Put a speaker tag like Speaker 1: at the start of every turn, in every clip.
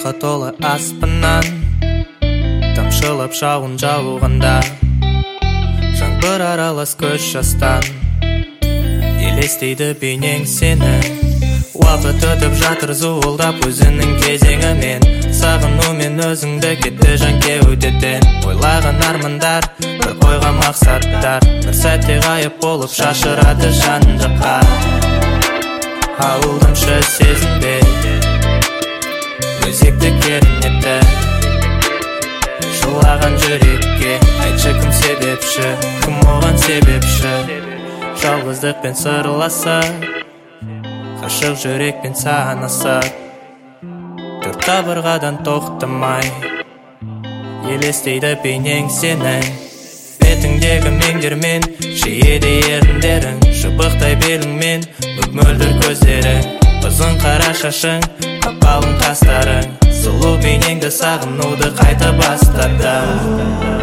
Speaker 1: нұрға толы аспаннан тамшылап жауын жауғанда жаңбыр аралас көз жастан елестейді бейнең сені. Уақыт өтіп жатыр зуылдап өзінің кезеңімен, сағынумен өзіңді кетті жан кеудеден. Ойлаған армандар, бір қойған мақсаттар, бір сәтте ғайып болып шашырады жан жаққа. Алдымшы сезімде өзекті кернеді, жылаған жүрекке айтшы кім себепші, кім оған себепші. Жалғыздықпен сырласып, ғашық жүрекпен санасып, төрт қабырғадан тоқтамай елестейді бейнең сенің. Бетіңдегі меңдермен жиеді еріндерің, шыбықтай беліңмен мөп-мөлдір көздерің, ұзын қара шашың, қапалың қастарың, сұлу бейнеңді сағынуды қайта бастадым.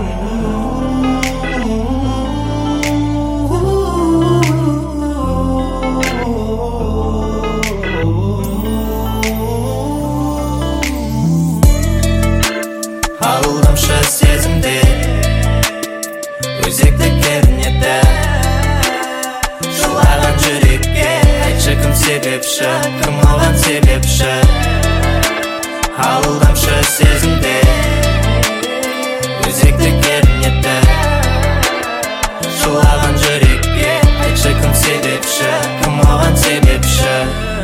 Speaker 1: Алдымшы сезімде өзекті кернеді, жылаған жүрекке айтшы кім себепші, кім оған себепші. Алдымшы сезімде өзекті кернеді, жылаған жүрекке айтшы кім себепші, кім оған себепші.